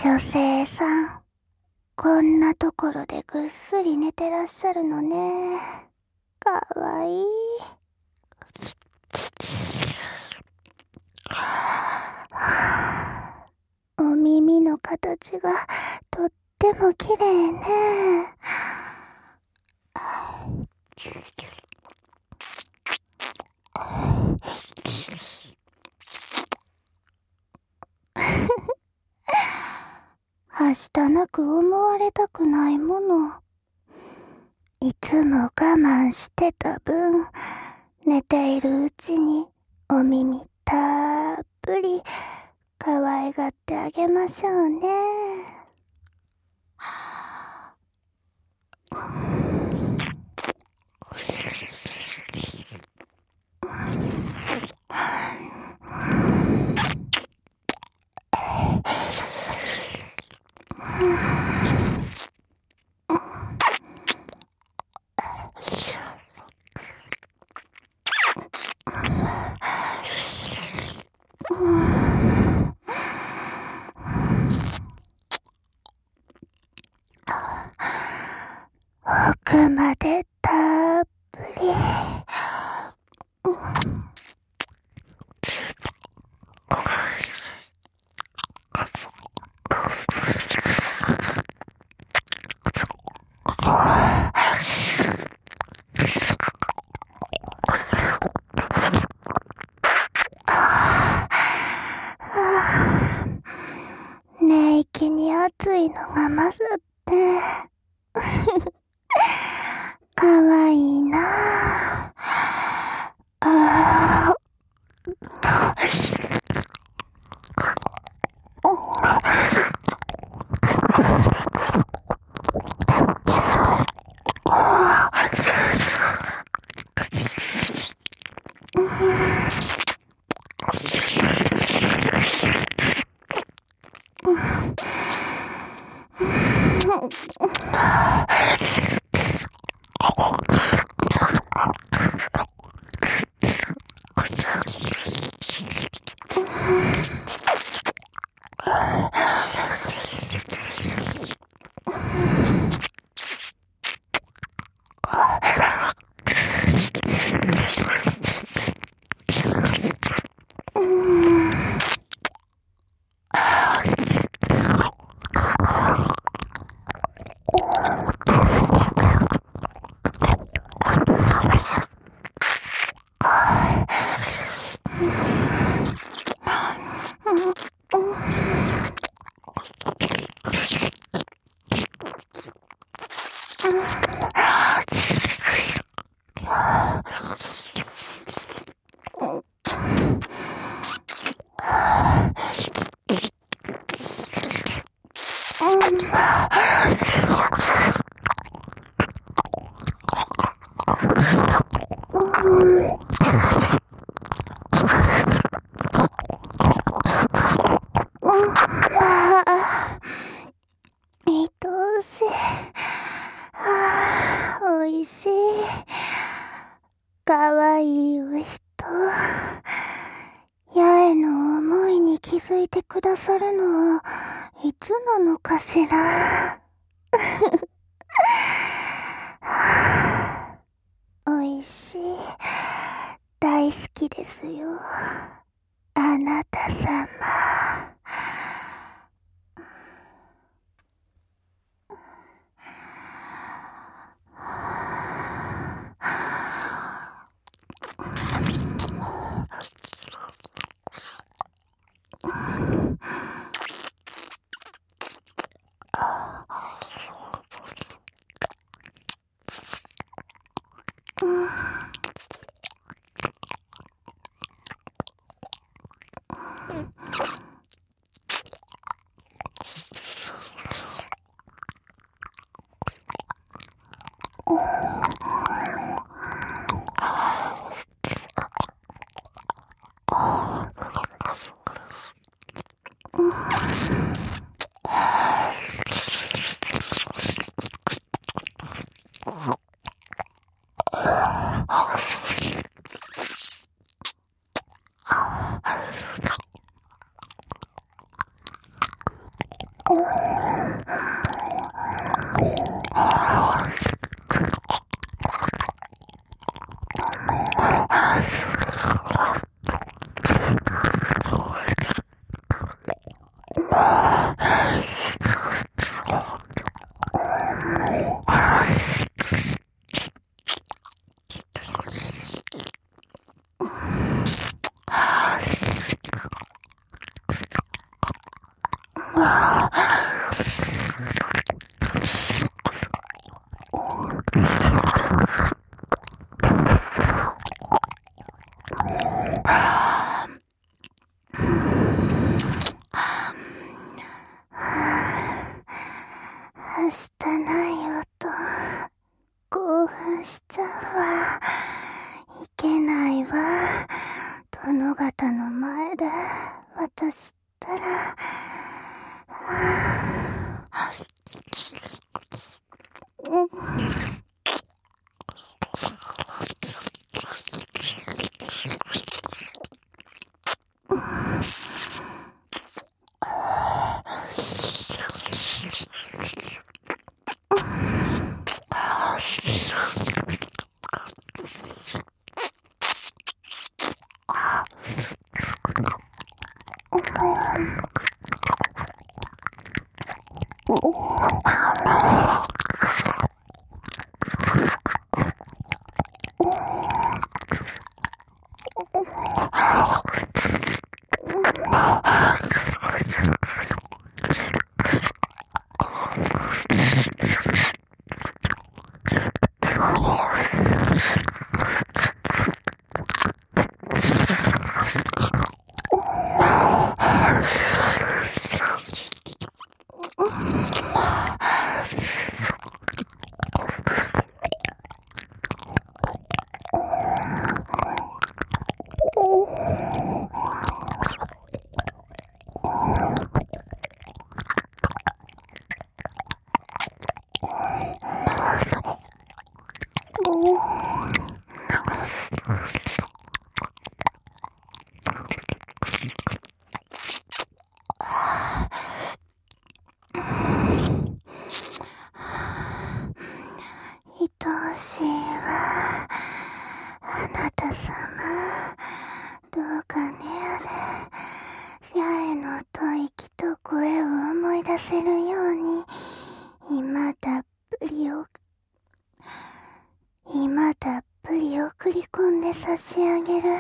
女性さん、こんなところでぐっすり寝てらっしゃるのね。かわいい。お耳の形がとっても綺麗ね。はしたなく思われたくないもの。いつも我慢してた分、寝ているうちにお耳たっぷり可愛がってあげましょうね。奥までたっぷり。寝息に熱いのが混ざってかわいいなあ。愛おしい。おいしい。かわいいお人。八重の思いに気づいてくださるのはいつなのかしら。おいしい。大好きですよ。あなた様。 はしたない音、興奮しちゃうわ。いけないわ。殿方の前で私ったら、愛おしいわ。あなた様、どうかねあれ、八重の吐息と声を思い出せるように、今たっぷり送り込んで差し上げる。